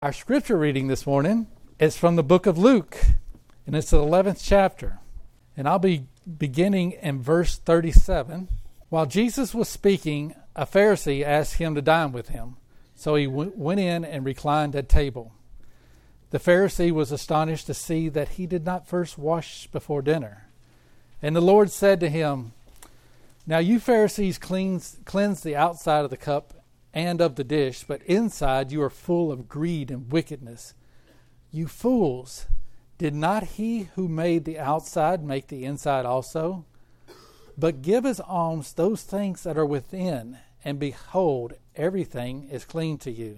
Our scripture reading this morning is from the book of Luke, and it's the 11th chapter. And I'll be beginning in verse 37. While Jesus was speaking, a Pharisee asked him to dine with him. So he went in and reclined at table. The Pharisee was astonished to see that he did not first wash before dinner. And the Lord said to him, "Now you Pharisees cleanse the outside of the cup and of the dish, but inside you are full of greed and wickedness. You fools, did not he who made the outside make the inside also? But give as alms those things that are within, and behold, everything is clean to you.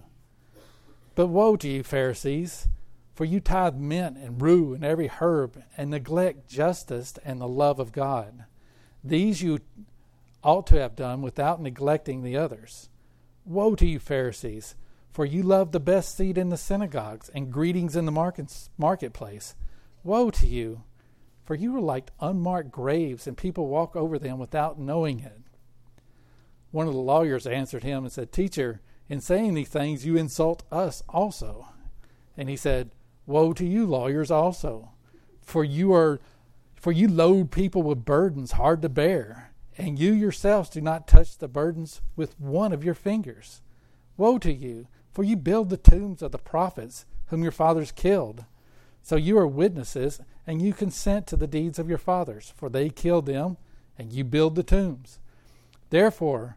But woe to you, Pharisees, for you tithe mint and rue and every herb, and neglect justice and the love of God. These you ought to have done without neglecting the others. Woe to you, Pharisees, for you love the best seat in the synagogues and greetings in the marketplace. Woe to you, for you are like unmarked graves, and people walk over them without knowing it." One of the lawyers answered him and said, "Teacher, in saying these things you insult us also." And he said, "Woe to you, lawyers, also, for you load people with burdens hard to bear, and you yourselves do not touch the burdens with one of your fingers. Woe to you, for you build the tombs of the prophets whom your fathers killed. So you are witnesses, and you consent to the deeds of your fathers, for they killed them, and you build the tombs. Therefore,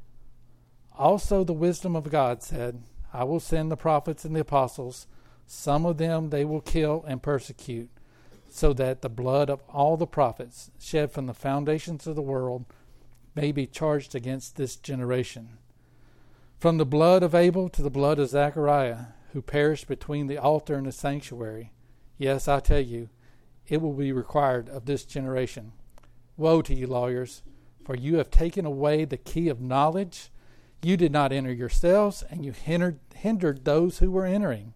also the wisdom of God said, I will send the prophets and the apostles. Some of them they will kill and persecute, so that the blood of all the prophets shed from the foundations of the world may be charged against this generation. From the blood of Abel to the blood of Zechariah, who perished between the altar and the sanctuary. Yes, I tell you, it will be required of this generation. Woe to you, lawyers, for you have taken away the key of knowledge. You did not enter yourselves, and you hindered those who were entering."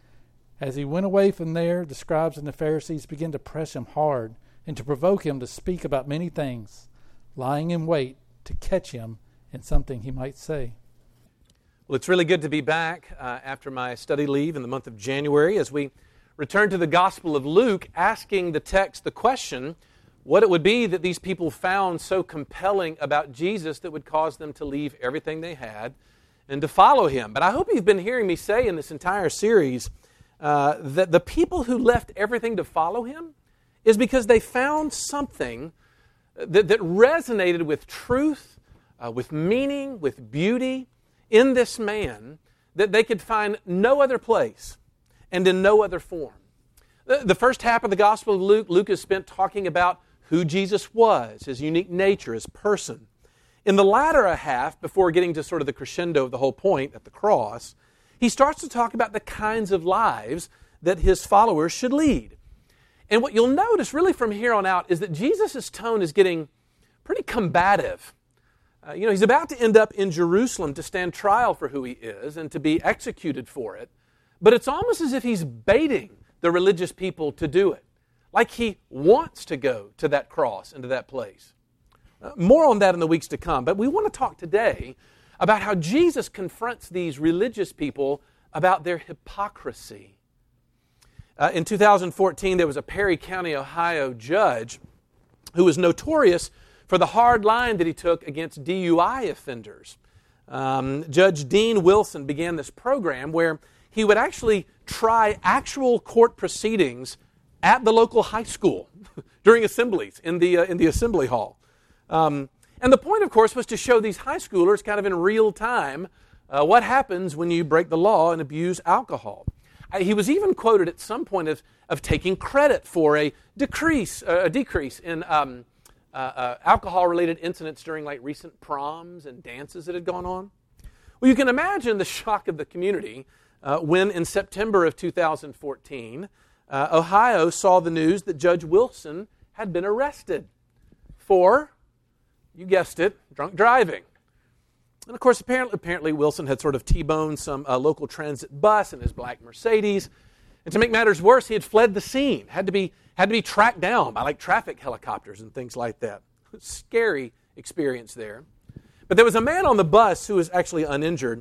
As he went away from there, the scribes and the Pharisees began to press him hard and to provoke him to speak about many things, lying in wait to catch him in something he might say. Well, it's really good to be back after my study leave in the month of January as we return to the Gospel of Luke, asking the text the question, what it would be that these people found so compelling about Jesus that would cause them to leave everything they had and to follow him. But I hope you've been hearing me say in this entire series that the people who left everything to follow him is because they found something that resonated with truth, with meaning, with beauty in this man that they could find no other place and in no other form. The first half of the Gospel of Luke has spent talking about who Jesus was, his unique nature, his person. In the latter half, before getting to sort of the crescendo of the whole point at the cross, he starts to talk about the kinds of lives that his followers should lead. And what you'll notice really from here on out is that Jesus' tone is getting pretty combative. He's about to end up in Jerusalem to stand trial for who he is and to be executed for it. But it's almost as if he's baiting the religious people to do it. Like he wants to go to that cross and to that place. More on that in the weeks to come. But we want to talk today about how Jesus confronts these religious people about their hypocrisy. In 2014, there was a Perry County, Ohio judge who was notorious for the hard line that he took against DUI offenders. Judge Dean Wilson began this program where he would actually try actual court proceedings at the local high school during assemblies in the assembly hall. And the point, of course, was to show these high schoolers kind of in real time what happens when you break the law and abuse alcohol. He was even quoted at some point of taking credit for a decrease in alcohol-related incidents during like recent proms and dances that had gone on. Well, you can imagine the shock of the community when in September of 2014, Ohio saw the news that Judge Wilson had been arrested for, you guessed it, drunk driving. And of course, apparently Wilson had sort of T-boned some local transit bus in his black Mercedes. And to make matters worse, he had fled the scene, had to be tracked down by like traffic helicopters and things like that. Scary experience there. But there was a man on the bus who was actually uninjured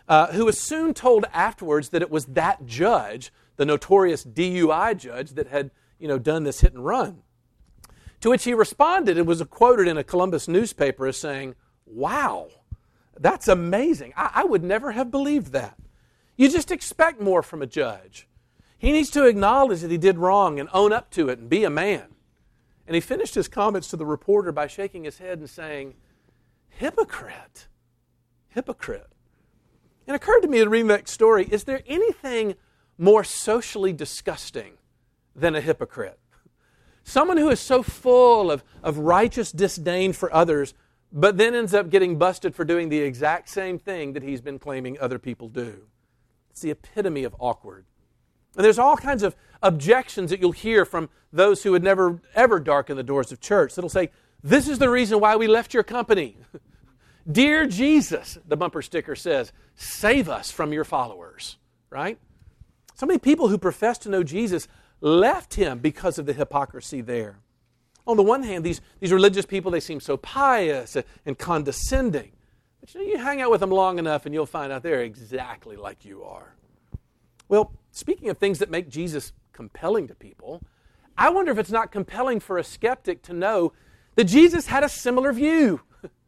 who was soon told afterwards that it was that judge, the notorious DUI judge, that had done this hit and run. To which he responded, and was quoted in a Columbus newspaper as saying, "Wow, that's amazing. I would never have believed that." You just expect more from a judge. He needs to acknowledge that he did wrong and own up to it and be a man. And he finished his comments to the reporter by shaking his head and saying, "Hypocrite, hypocrite." It occurred to me in reading that story, is there anything more socially disgusting than a hypocrite? Someone who is so full of righteous disdain for others, but then ends up getting busted for doing the exact same thing that he's been claiming other people do. It's the epitome of awkward. And there's all kinds of objections that you'll hear from those who would never, ever darken the doors of church. That'll say, "This is the reason why we left your company." "Dear Jesus," the bumper sticker says, "save us from your followers." Right? So many people who profess to know Jesus left him because of the hypocrisy there. On the one hand, these religious people, they seem so pious and condescending. But you hang out with them long enough and you'll find out they're exactly like you are. Well, speaking of things that make Jesus compelling to people, I wonder if it's not compelling for a skeptic to know that Jesus had a similar view.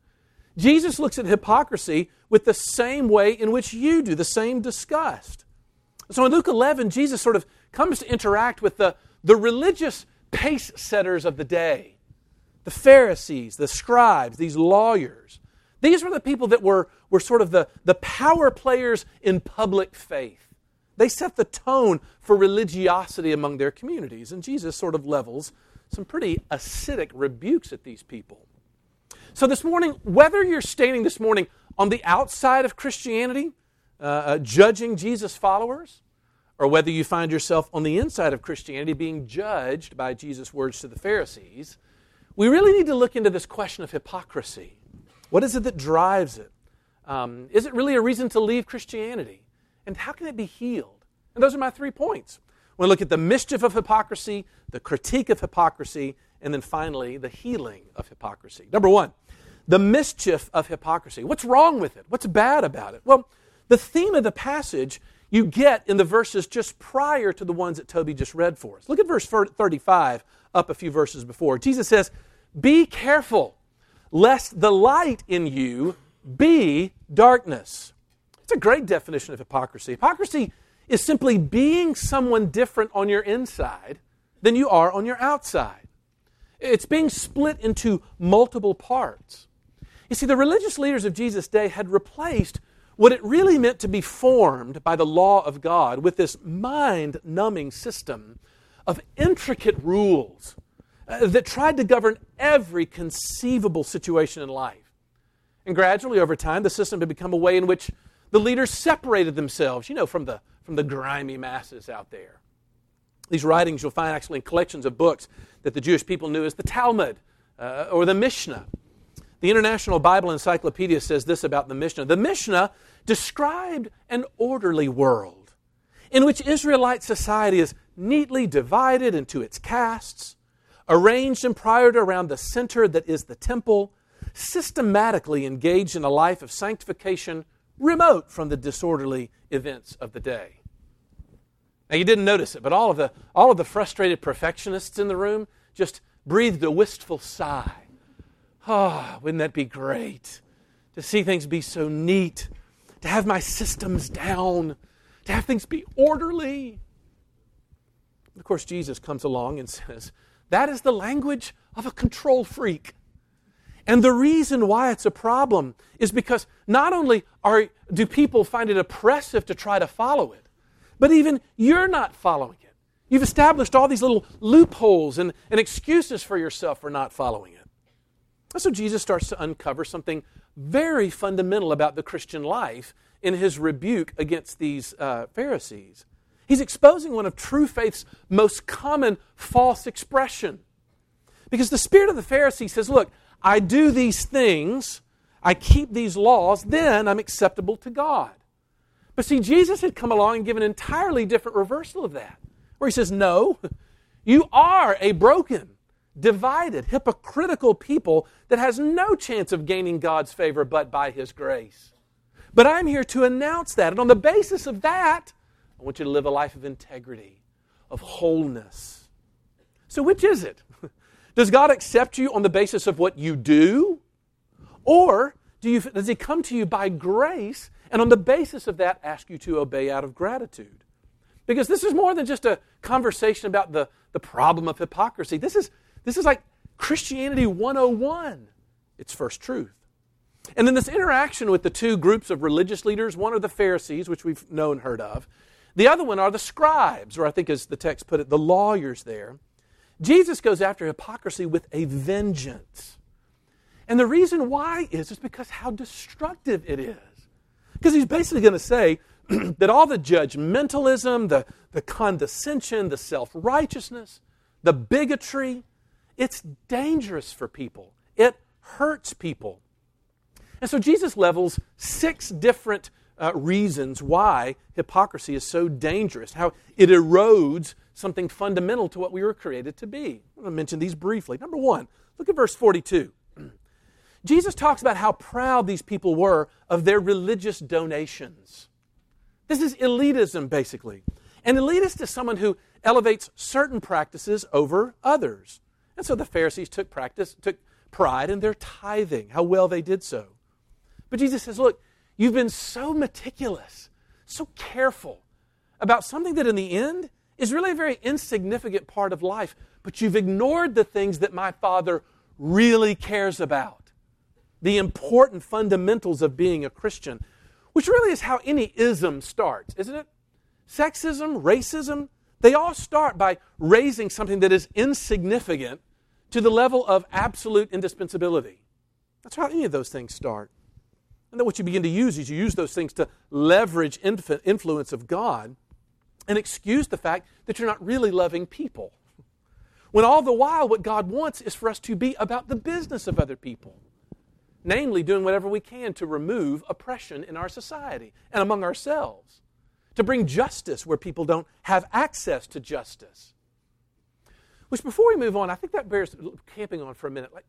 Jesus looks at hypocrisy with the same way in which you do, the same disgust. So in Luke 11, Jesus sort of comes to interact with the religious pace setters of the day. The Pharisees, the scribes, these lawyers. These were the people that were sort of the power players in public faith. They set the tone for religiosity among their communities. And Jesus sort of levels some pretty acidic rebukes at these people. So this morning, whether you're standing this morning on the outside of Christianity, judging Jesus' followers, or whether you find yourself on the inside of Christianity being judged by Jesus' words to the Pharisees, we really need to look into this question of hypocrisy. What is it that drives it? Is it really a reason to leave Christianity? And how can it be healed? And those are my 3 points. We're going to look at the mischief of hypocrisy, the critique of hypocrisy, and then finally, the healing of hypocrisy. Number 1, the mischief of hypocrisy. What's wrong with it? What's bad about it? Well, the theme of the passage you get in the verses just prior to the ones that Toby just read for us. Look at verse 35, up a few verses before. Jesus says, "Be careful, lest the light in you be darkness." It's a great definition of hypocrisy. Hypocrisy is simply being someone different on your inside than you are on your outside. It's being split into multiple parts. You see, the religious leaders of Jesus' day had replaced what it really meant to be formed by the law of God with this mind-numbing system of intricate rules that tried to govern every conceivable situation in life. And gradually, over time, the system had become a way in which the leaders separated themselves, from the grimy masses out there. These writings you'll find actually in collections of books that the Jewish people knew as the Talmud or the Mishnah. The International Bible Encyclopedia says this about the Mishnah. The Mishnah described an orderly world in which Israelite society is neatly divided into its castes, arranged and priored around the center that is the temple, systematically engaged in a life of sanctification remote from the disorderly events of the day. Now, you didn't notice it, but all of the frustrated perfectionists in the room just breathed a wistful sigh. Oh, wouldn't that be great to see things be so neat, to have my systems down, to have things be orderly. Of course, Jesus comes along and says, that is the language of a control freak. And the reason why it's a problem is because not only do people find it oppressive to try to follow it, but even you're not following it. You've established all these little loopholes and excuses for yourself for not following it. So Jesus starts to uncover something very fundamental about the Christian life in his rebuke against these Pharisees. He's exposing one of true faith's most common false expression. Because the spirit of the Pharisee says, look, I do these things, I keep these laws, then I'm acceptable to God. But see, Jesus had come along and given an entirely different reversal of that, where he says, no, you are a broken, divided, hypocritical people that has no chance of gaining God's favor but by His grace. But I'm here to announce that. And on the basis of that, I want you to live a life of integrity, of wholeness. So which is it? Does God accept you on the basis of what you do? Or does He come to you by grace and on the basis of that ask you to obey out of gratitude? Because this is more than just a conversation about the problem of hypocrisy. This is like Christianity 101. It's first truth. And in this interaction with the two groups of religious leaders, one are the Pharisees, which we've known and heard of. The other one are the scribes, or I think as the text put it, the lawyers there. Jesus goes after hypocrisy with a vengeance. And the reason why is because how destructive it is. Because he's basically going to say that all the judgmentalism, the condescension, the self-righteousness, the bigotry, it's dangerous for people. It hurts people. And so Jesus levels 6 different reasons why hypocrisy is so dangerous, how it erodes something fundamental to what we were created to be. I'm going to mention these briefly. Number 1, look at verse 42. Jesus talks about how proud these people were of their religious donations. This is elitism, basically. And elitist is someone who elevates certain practices over others. And so the Pharisees took pride in their tithing, how well they did so. But Jesus says, look, you've been so meticulous, so careful about something that in the end is really a very insignificant part of life, but you've ignored the things that my Father really cares about. The important fundamentals of being a Christian, which really is how any ism starts, isn't it? Sexism, racism, they all start by raising something that is insignificant to the level of absolute indispensability. That's how any of those things start. And then what you begin to use is you use those things to leverage influence of God and excuse the fact that you're not really loving people. When all the while what God wants is for us to be about the business of other people. Namely, doing whatever we can to remove oppression in our society and among ourselves. To bring justice where people don't have access to justice. Which before we move on, I think that bears camping on for a minute.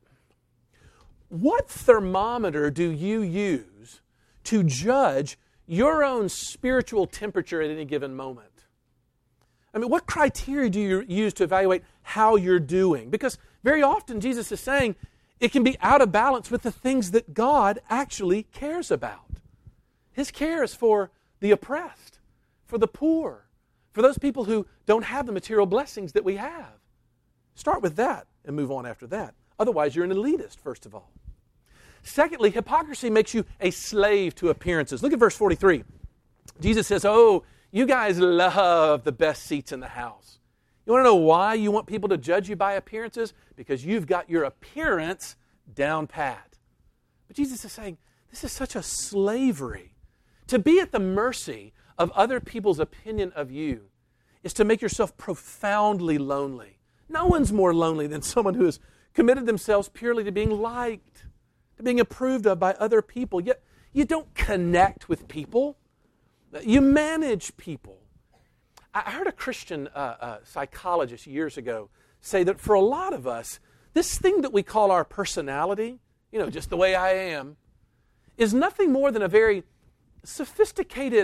What thermometer do you use to judge your own spiritual temperature at any given moment? I mean, what criteria do you use to evaluate how you're doing? Because very often Jesus is saying it can be out of balance with the things that God actually cares about. His care is for the oppressed, for the poor, for those people who don't have the material blessings that we have. Start with that and move on after that. Otherwise, you're an elitist, first of all. Secondly, hypocrisy makes you a slave to appearances. Look at verse 43. Jesus says, oh, you guys love the best seats in the house. You want to know why you want people to judge you by appearances? Because you've got your appearance down pat. But Jesus is saying, this is such a slavery. To be at the mercy of other people's opinion of you is to make yourself profoundly lonely. No one's more lonely than someone who has committed themselves purely to being liked, to being approved of by other people. Yet you don't connect with people. You manage people. I heard a Christian psychologist years ago say that for a lot of us, this thing that we call our personality, just the way I am, is nothing more than a very sophisticated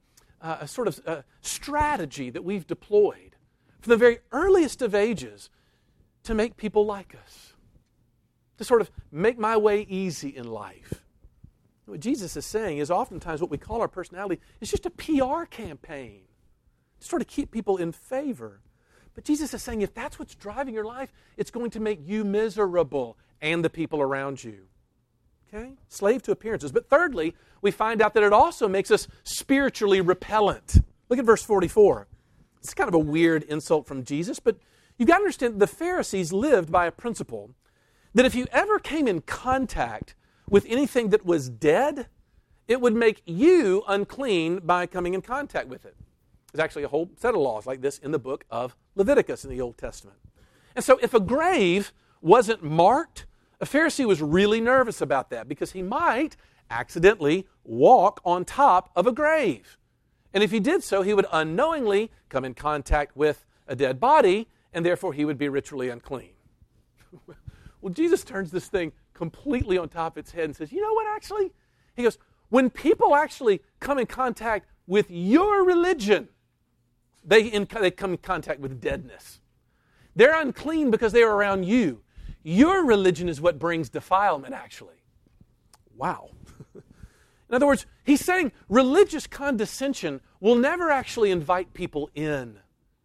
strategy that we've deployed from the very earliest of ages to make people like us, to sort of make my way easy in life. What Jesus is saying is oftentimes what we call our personality is just a PR campaign to sort of keep people in favor. But Jesus is saying if that's what's driving your life, it's going to make you miserable and the people around you. Okay? Slave to appearances. But thirdly, we find out that it also makes us spiritually repellent. Look at verse 44. It's kind of a weird insult from Jesus, but you've got to understand the Pharisees lived by a principle that if you ever came in contact with anything that was dead, it would make you unclean by coming in contact with it. There's actually a whole set of laws like this in the book of Leviticus in the Old Testament. And so if a grave wasn't marked, a Pharisee was really nervous about that because he might accidentally walk on top of a grave. And if he did so, he would unknowingly come in contact with a dead body, and therefore he would be ritually unclean. Well, Jesus turns this thing completely on top of its head and says, you know what, actually? He goes, When people actually come in contact with your religion, they come in contact with deadness. They're unclean because they are around you. Your religion is what brings defilement, actually. Wow. In other words, he's saying religious condescension will never actually invite people in.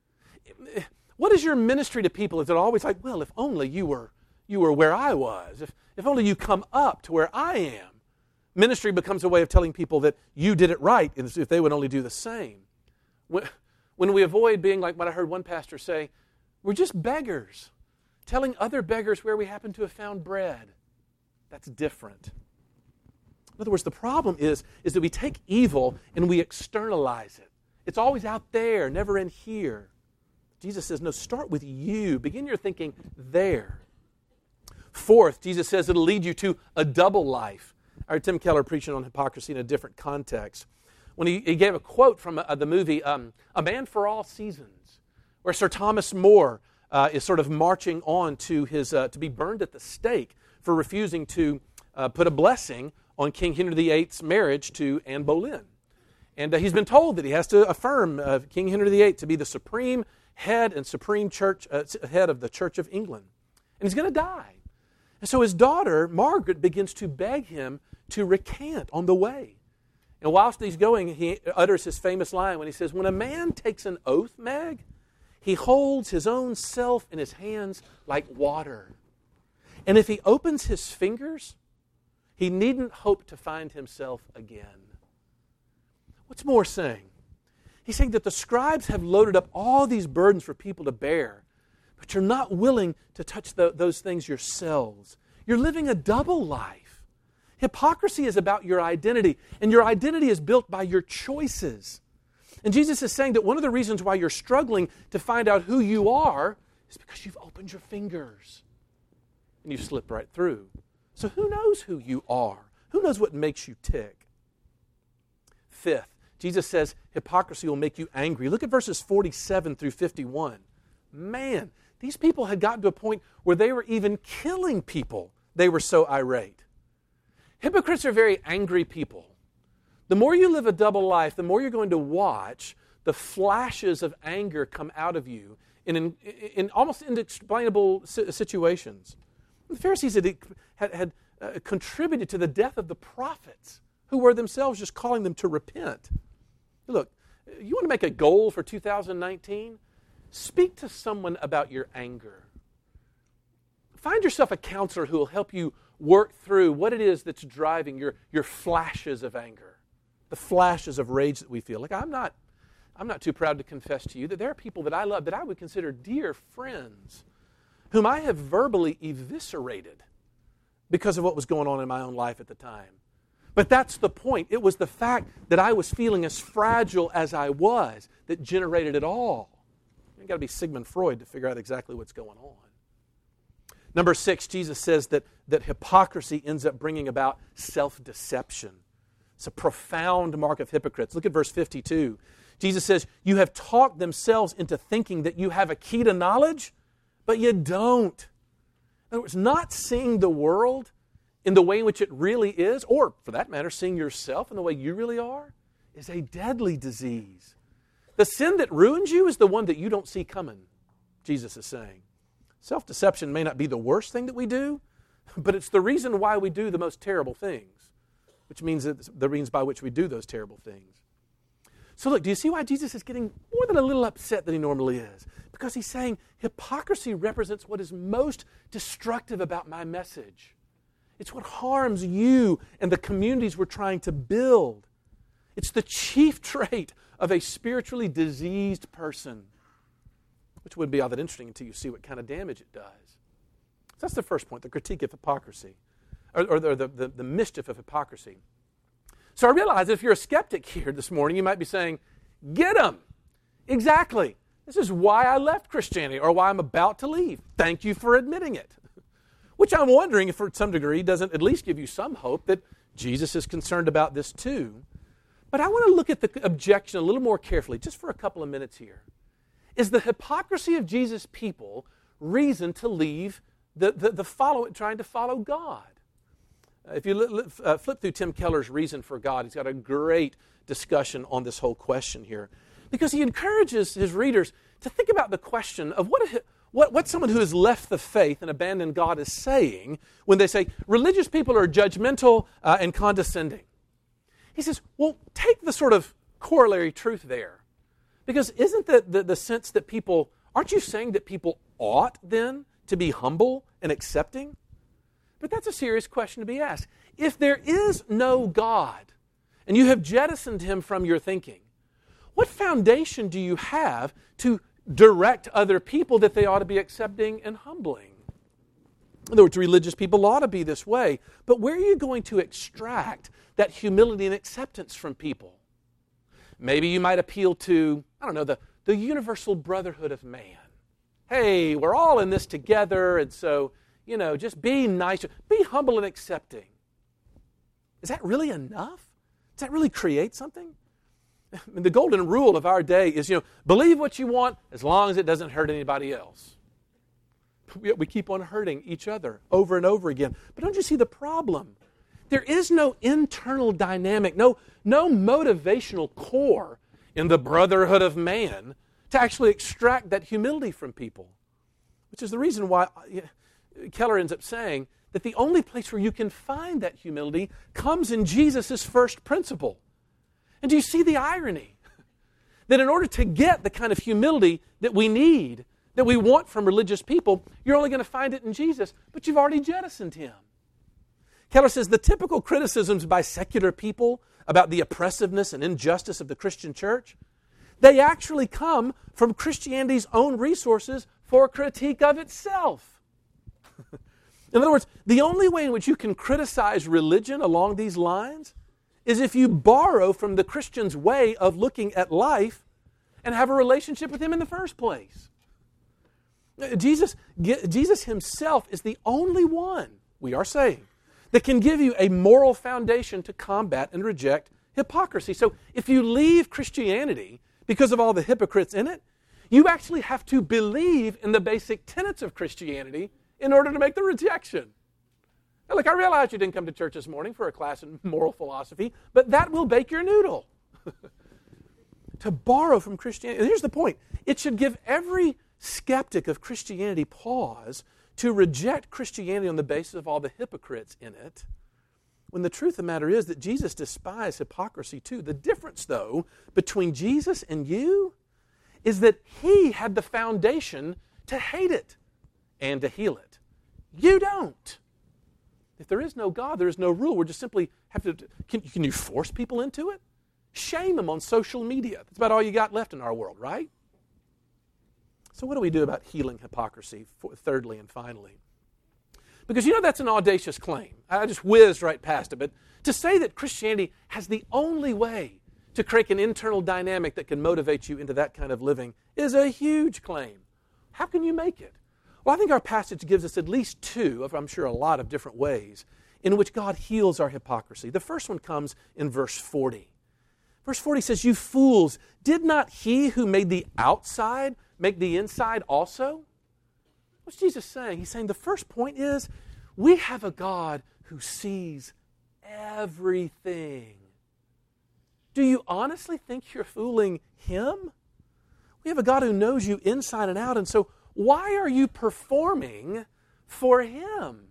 What is your ministry to people? Is it always like, well, if only you were where I was, if only you come up to where I am? Ministry becomes a way of telling people that you did it right, and if they would only do the same. When we avoid being like what I heard one pastor say, we're just beggars, telling other beggars where we happen to have found bread. That's different. In other words, the problem is that we take evil and we externalize it. It's always out there, never in here. Jesus says, no, start with you. Begin your thinking there. Fourth, Jesus says it'll lead you to a double life. I heard Tim Keller preaching on hypocrisy in a different context. When he gave a quote from the movie A Man for All Seasons, where Sir Thomas More is sort of marching on to his to be burned at the stake for refusing to put a blessing on King Henry VIII's marriage to Anne Boleyn. And he's been told that he has to affirm King Henry VIII to be the supreme head and supreme church head of the Church of England. And he's going to die. And so his daughter, Margaret, begins to beg him to recant on the way. And whilst he's going, he utters his famous line when he says, when a man takes an oath, Meg, he holds his own self in his hands like water. And if he opens his fingers, he needn't hope to find himself again. What's More saying? He's saying that the scribes have loaded up all these burdens for people to bear, but you're not willing to touch those things yourselves. You're living a double life. Hypocrisy is about your identity, and your identity is built by your choices. And Jesus is saying that one of the reasons why you're struggling to find out who you are is because you've opened your fingers and you've slipped right through. So who knows who you are? Who knows what makes you tick? Fifth, Jesus says hypocrisy will make you angry. Look at verses 47 through 51. Man, these people had gotten to a point where they were even killing people. They were so irate. Hypocrites are very angry people. The more you live a double life, the more you're going to watch the flashes of anger come out of you in almost inexplainable situations. The Pharisees had contributed to the death of the prophets, who were themselves just calling them to repent. Look, you want to make a goal for 2019? Speak to someone about your anger. Find yourself a counselor who will help you work through what it is that's driving your flashes of anger, the flashes of rage that we feel. Like I'm not too proud to confess to you that there are people that I love that I would consider dear friends whom I have verbally eviscerated because of what was going on in my own life at the time. But that's the point. It was the fact that I was feeling as fragile as I was that generated it all. You've got to be Sigmund Freud to figure out exactly what's going on. Number 6, Jesus says that hypocrisy ends up bringing about self-deception. It's a profound mark of hypocrites. Look at verse 52. Jesus says, you have talked themselves into thinking that you have a key to knowledge, but you don't. In other words, not seeing the world in the way in which it really is, or for that matter, seeing yourself in the way you really are, is a deadly disease. The sin that ruins you is the one that you don't see coming, Jesus is saying. Self-deception may not be the worst thing that we do, but it's the reason why we do the most terrible things, which means it's the means by which we do those terrible things. So look, do you see why Jesus is getting more than a little upset than he normally is? Because he's saying hypocrisy represents what is most destructive about my message. It's what harms you and the communities we're trying to build. It's the chief trait of a spiritually diseased person, which wouldn't be all that interesting until you see what kind of damage it does. So that's the first point, the critique of hypocrisy, or the mischief of hypocrisy. So I realize that if you're a skeptic here this morning, you might be saying, get them. Exactly. This is why I left Christianity, or why I'm about to leave. Thank you for admitting it. Which I'm wondering if, to some degree, doesn't at least give you some hope that Jesus is concerned about this too. But I want to look at the objection a little more carefully, just for a couple of minutes here. Is the hypocrisy of Jesus' people reason to leave trying to follow God? If you flip through Tim Keller's Reason for God, he's got a great discussion on this whole question here. Because he encourages his readers to think about the question of what someone who has left the faith and abandoned God is saying when they say religious people are judgmental and condescending. He says, well, take the sort of corollary truth there. Because isn't the sense that people, aren't you saying that people ought then to be humble and accepting? But that's a serious question to be asked. If there is no God, and you have jettisoned him from your thinking, what foundation do you have to direct other people that they ought to be accepting and humbling? In other words, religious people ought to be this way, but where are you going to extract that humility and acceptance from people? Maybe you might appeal to, the universal brotherhood of man. Hey, we're all in this together, and so, just be nice, be humble and accepting. Is that really enough? Does that really create something? The golden rule of our day is, believe what you want as long as it doesn't hurt anybody else. We keep on hurting each other over and over again. But don't you see the problem? There is no internal dynamic, no motivational core in the brotherhood of man to actually extract that humility from people. Which is the reason why Keller ends up saying that the only place where you can find that humility comes in Jesus' first principle. And do you see the irony? That in order to get the kind of humility that we need, that we want from religious people, you're only going to find it in Jesus, but you've already jettisoned him. Keller says the typical criticisms by secular people about the oppressiveness and injustice of the Christian church, they actually come from Christianity's own resources for critique of itself. In other words, the only way in which you can criticize religion along these lines is if you borrow from the Christian's way of looking at life and have a relationship with him in the first place. Jesus himself is the only one, we are saying, that can give you a moral foundation to combat and reject hypocrisy. So if you leave Christianity because of all the hypocrites in it, you actually have to believe in the basic tenets of Christianity in order to make the rejection. Now, look, I realize you didn't come to church this morning for a class in moral philosophy, but that will bake your noodle. To borrow from Christianity. Here's the point. It should give every skeptic of Christianity pause to reject Christianity on the basis of all the hypocrites in it, when the truth of the matter is that Jesus despised hypocrisy too. The difference, though, between Jesus and you is that he had the foundation to hate it and to heal it. You don't. If there is no God, there is no rule. We're just simply have to... Can you force people into it? Shame them on social media. That's about all you got left in our world, right? So what do we do about healing hypocrisy, thirdly and finally? Because that's an audacious claim. I just whizzed right past it. But to say that Christianity has the only way to create an internal dynamic that can motivate you into that kind of living is a huge claim. How can you make it? Well, I think our passage gives us at least two, of I'm sure a lot of different ways, in which God heals our hypocrisy. The first one comes in verse 40. Verse 40 says, "You fools, did not he who made the outside make the inside also?" What's Jesus saying? He's saying the first point is, we have a God who sees everything. Do you honestly think you're fooling him? We have a God who knows you inside and out, and so why are you performing for him?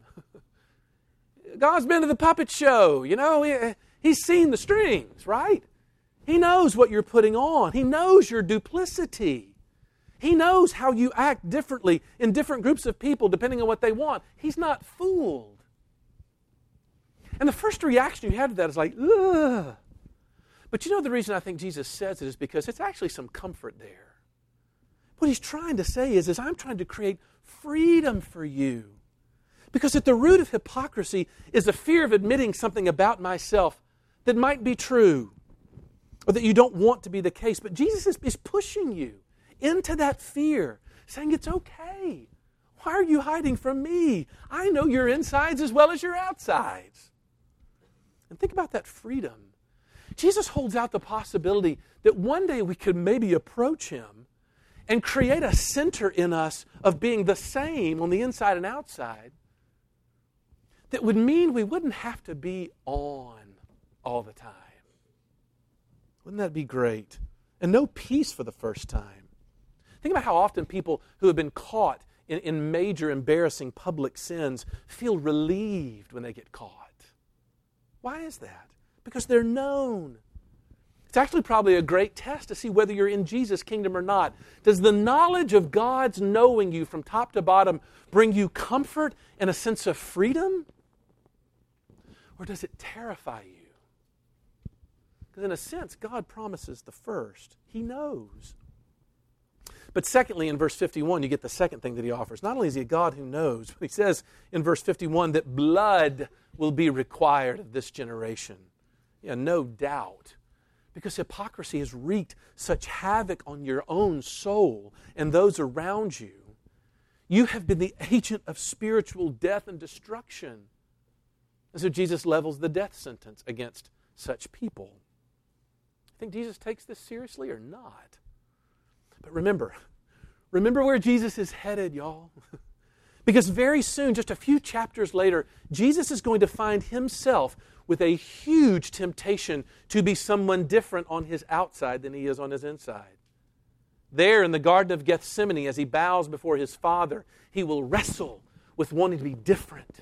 God's been to the puppet show, he's seen the strings, right? He knows what you're putting on. He knows your duplicity. He knows how you act differently in different groups of people depending on what they want. He's not fooled. And the first reaction you have to that is like, ugh. But the reason I think Jesus says it is because it's actually some comfort there. What he's trying to say is I'm trying to create freedom for you. Because at the root of hypocrisy is a fear of admitting something about myself that might be true or that you don't want to be the case. But Jesus is pushing you into that fear, saying it's okay. Why are you hiding from me? I know your insides as well as your outsides. And think about that freedom. Jesus holds out the possibility that one day we could maybe approach him and create a center in us of being the same on the inside and outside that would mean we wouldn't have to be on all the time. Wouldn't that be great? And no peace for the first time. Think about how often people who have been caught in major embarrassing public sins feel relieved when they get caught. Why is that? Because they're known. It's actually probably a great test to see whether you're in Jesus' kingdom or not. Does the knowledge of God's knowing you from top to bottom bring you comfort and a sense of freedom? Or does it terrify you? Because in a sense, God promises the first. He knows. But secondly, in verse 51, you get the second thing that he offers. Not only is he a God who knows, but he says in verse 51 that blood will be required of this generation. Yeah, no doubt. Because hypocrisy has wreaked such havoc on your own soul and those around you. You have been the agent of spiritual death and destruction. And so Jesus levels the death sentence against such people. Think Jesus takes this seriously or not? But remember where Jesus is headed, y'all. Because very soon, just a few chapters later, Jesus is going to find himself with a huge temptation to be someone different on his outside than he is on his inside. There in the Garden of Gethsemane, as he bows before his Father, he will wrestle with wanting to be different.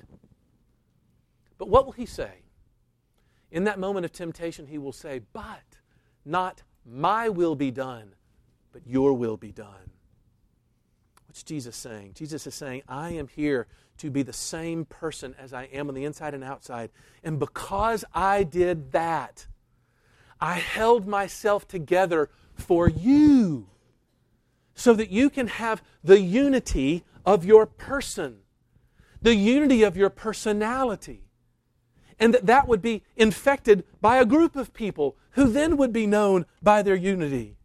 But what will he say? In that moment of temptation, he will say, "But not my will be done, but your will be done." What's Jesus saying? Jesus is saying, I am here to be the same person as I am on the inside and outside. And because I did that, I held myself together for you so that you can have the unity of your person, the unity of your personality. And that would be infected by a group of people who then would be known by their unity.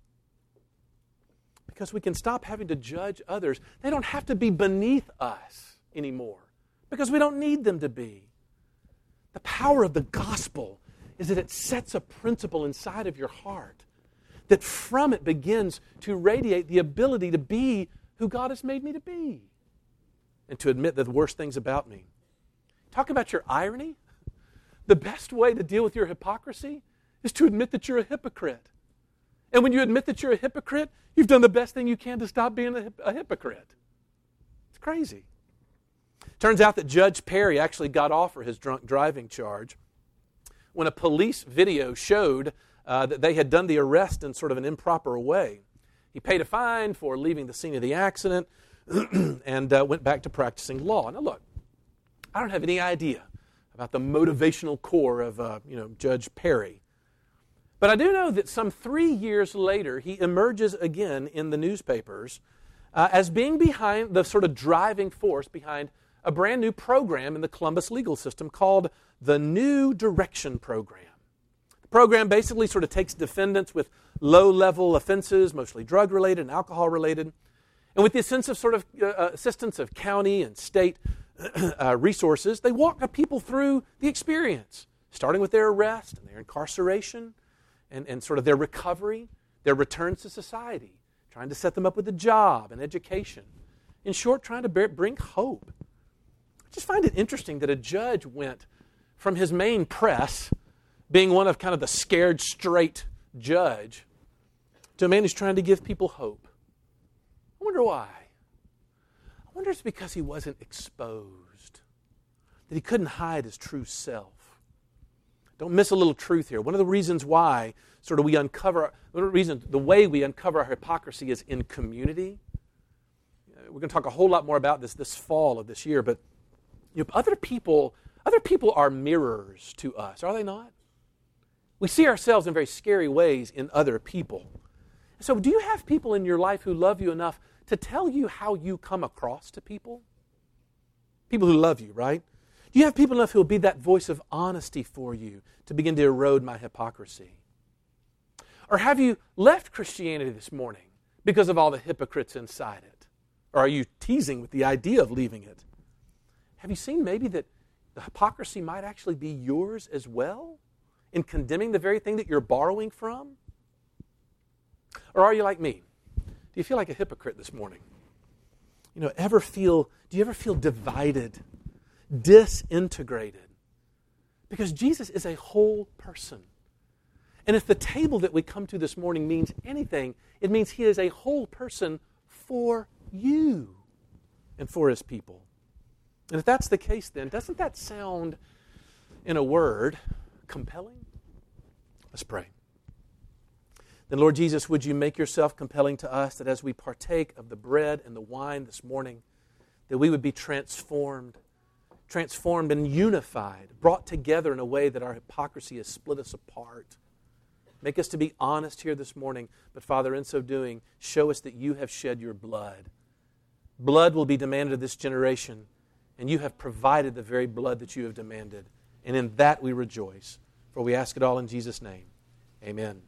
Because we can stop having to judge others. They don't have to be beneath us anymore because we don't need them to be. The power of the gospel is that it sets a principle inside of your heart that from it begins to radiate the ability to be who God has made me to be and to admit the worst things about me. Talk about your irony. The best way to deal with your hypocrisy is to admit that you're a hypocrite. And when you admit that you're a hypocrite, you've done the best thing you can to stop being a hypocrite. It's crazy. Turns out that Judge Perry actually got off for his drunk driving charge when a police video showed that they had done the arrest in sort of an improper way. He paid a fine for leaving the scene of the accident and went back to practicing law. Now look, I don't have any idea about the motivational core of Judge Perry. But I do know that some 3 years later, he emerges again in the newspapers as being behind the sort of driving force behind a brand new program in the Columbus legal system called the New Direction Program. The program basically sort of takes defendants with low-level offenses, mostly drug-related and alcohol-related, and with the assistance of county and state resources, they walk people through the experience, starting with their arrest and their incarceration, and sort of their recovery, their returns to society, trying to set them up with a job and education. In short, trying to bring hope. I just find it interesting that a judge went from his main press, being one of kind of the scared straight judge, to a man who's trying to give people hope. I wonder why. I wonder if it's because he wasn't exposed, that he couldn't hide his true self. Don't miss a little truth here. One of the reasons why the way we uncover our hypocrisy is in community. We're going to talk a whole lot more about this fall of this year, but other people are mirrors to us, are they not? We see ourselves in very scary ways in other people. So do you have people in your life who love you enough to tell you how you come across to people? People who love you, right? Do you have people enough who will be that voice of honesty for you to begin to erode my hypocrisy? Or have you left Christianity this morning because of all the hypocrites inside it? Or are you teasing with the idea of leaving it? Have you seen maybe that the hypocrisy might actually be yours as well in condemning the very thing that you're borrowing from? Or are you like me? Do you feel like a hypocrite this morning? Do you ever feel divided? disintegrated. Because Jesus is a whole person. And if the table that we come to this morning means anything, it means He is a whole person for you and for His people. And if that's the case, then doesn't that sound, in a word, compelling? Let's pray. Then, Lord Jesus, would you make yourself compelling to us that as we partake of the bread and the wine this morning, that we would be transformed and unified, brought together in a way that our hypocrisy has split us apart. Make us to be honest here this morning, but Father, in so doing, show us that you have shed your blood. Blood will be demanded of this generation, and you have provided the very blood that you have demanded. And in that we rejoice. For we ask it all in Jesus' name. Amen.